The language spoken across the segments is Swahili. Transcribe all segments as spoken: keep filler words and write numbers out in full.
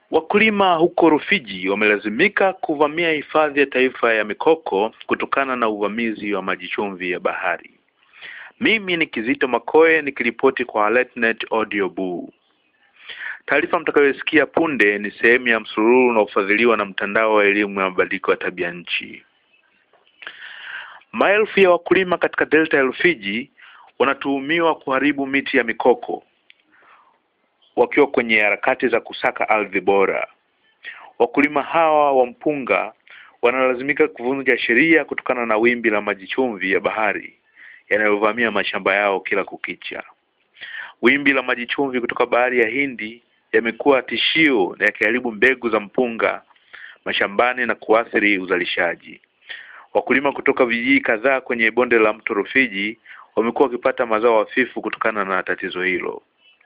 Wakulima huko Rufiji wamelazimika kuvamia hifadhi ya taifa ya Mikoko kutokana na uvamizi wa maji chumvi ya bahari. Mimi ni Kizito Makoe nikiripoti kwa AlertNet Audio Boo. Taarifa mtakayosikia punde ni sehemu ya msururu unaofadhiliwa na mtandao wa elimu ya mabadiliko ya tabia nchi. Maelfu ya wakulima katika delta ya Rufiji wanatuhumiwa kuharibu miti ya mikoko wakiwa kwenye harakati za kusaka ardhi bora. Wakulima hawa wa mpunga wanalazimika kuvunja sheria kutokana na wimbi la maji chumvi ya bahari yanayovamia mashamba yao kila kukicha. Wimbi la maji chumvi kutoka bahari ya Hindi yamekuwa tishio na yakiharibu mbegu za mpunga mashambani na kuathiri uzalishaji. Wakulima kutoka vijiji kadhaa kwenye bonde la mto Rufiji wamekuwa wakipata mazao hafifu kutokana na tatizo hilo.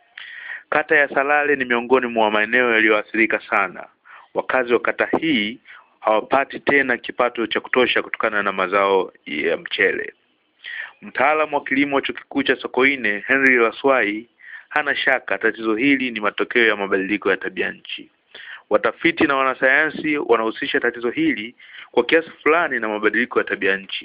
Kata ya Salale ni miongoni mwa maeneo yaliyoathirika sana. Wakazi wa kata hii hawapati tena kipato cha kutosha kutokana na mazao ya mchele. Mtaalamu wa kilimo wa Chuo Kikuu cha Sokoine, Henry Laswai, hana shaka tatizo hili ni matokeo ya mabadiliko ya tabia nchi. Watafiti na wanasayansi wanahusisha tatizo hili kwa kiasi fulani na mabadiliko ya tabia nchi.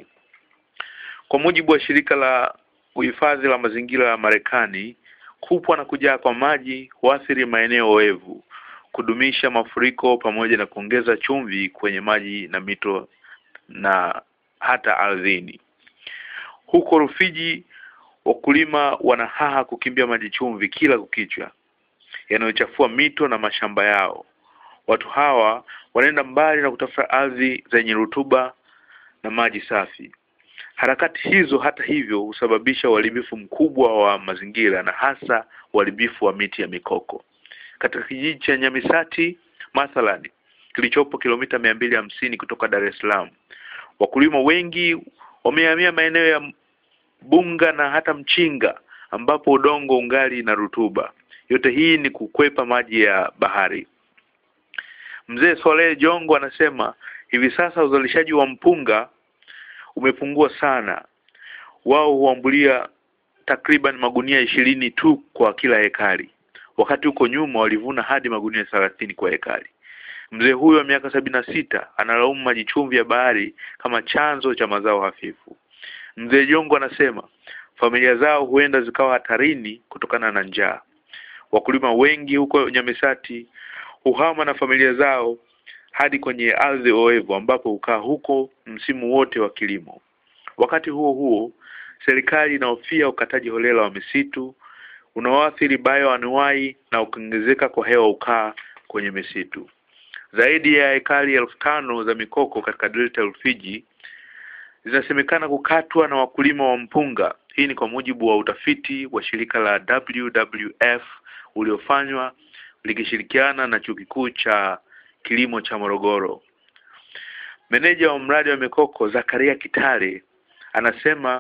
Kwa mujibu wa shirika la uhifadhi la mazingira ya Marekani, kupwa na kujaa kwa maji huathiri maeneo oevu, kudumisha mafuriko pamoja na kuongeza chumvi kwenye maji na mito na hata ardhini. Huko Rufiji wakulima wanahaha kukimbia maji chumvi kila kukichwa yanayochafua mito na mashamba yao. Watu hawa wanaenda mbali na kutafuta ardhi zenye rutuba na maji safi. Harakati hizo hata hivyo husababisha uharibifu mkubwa wa mazingira na hasa uharibifu wa miti ya mikoko. Katika kijiji cha Nyamisati mathalani kilichopo kilomita mia mbili hamsini kutoka Dar es Salaam, wakulima wengi wamehamia maeneo ya Bunga na hata Mchinga ambapo udongo ungali na rutuba. Yote hii ni kukwepa maji ya bahari. Mzee Swale Jongo anasema hivi sasa uzalishaji wa mpunga umepungua sana. Wao huambulia takriban magunia ishirini tu kwa kila hekari, wakati huko nyuma walivuna hadi magunia thelathini kwa hekari. Mzee huyo wa miaka sabini na sita analaumu maji chumvi ya bahari kama chanzo cha mazao hafifu. Mzee Jongo anasema familia zao huenda zikawa hatarini kutokana na njaa. Wakulima wengi huko Nyamisati uhama na familia zao hadi kwenye ardhi oevu ambapo hukaa huko msimu wote wa kilimo. Wakati huo huo, serikali inahofia ukataji holela wa misitu unaoathiri bioanuwai na kuongezeka kwa hewa ukaa kwenye misitu. Zaidi ya ekari elfu tano za mikoko katika delta Rufiji zinasemekana kukatwa na wakulima wa mpunga. Hii ni kwa mujibu wa utafiti wa shirika la W W F uliofanywa likishirikiana na Chuo Kikuu cha Kilimo cha Morogoro. Meneja wa mradi wa mikoko Zakaria Kitale anasema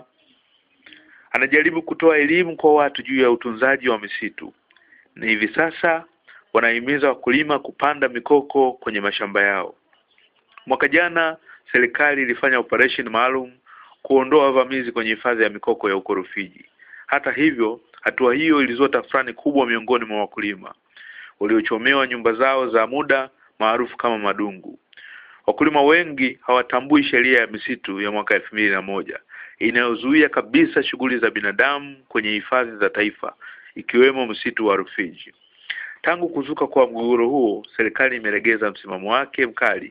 anajaribu kutoa elimu kwa watu juu ya utunzaji wa misitu. Na hivi sasa wanahimiza wakulima kupanda mikoko kwenye mashamba yao. Mwaka jana serikali ilifanya operation maalum kuondoa wavamizi kwenye hifadhi ya mikoko ya huko Rufiji. Hata hivyo, hatua hiyo ilizua tafrani kubwa miongoni mwa wakulima waliochomewa nyumba zao za muda maarufu kama madungu. Wakulima wengi hawatambui sheria ya misitu ya mwaka elfu mbili na moja inayozuia kabisa shughuli za binadamu kwenye hifadhi za taifa ikiwemo msitu wa Rufiji. Tangu kuzuka kwa mgogoro huo, serikali imelegeza msimamo wake mkali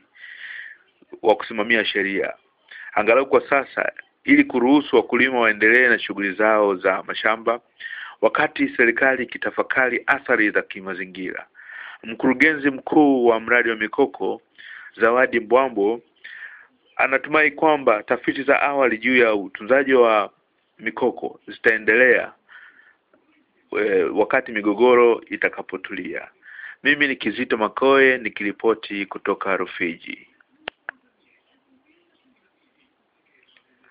wa kusimamia sheria, angalau kwa sasa, ili kuruhusu wakulima waendelee na shughuli zao za mashamba wakati serikali ikitafakari athari za kimazingira. Mkurugenzi mkuu wa mradi wa mikoko Zawadi Mbwambo anatumai kwamba tafiti za awali juu ya utunzaji wa mikoko zitaendelea e, wakati migogoro itakapotulia. Mimi ni Kizito Makoe nikiripoti kutoka Rufiji.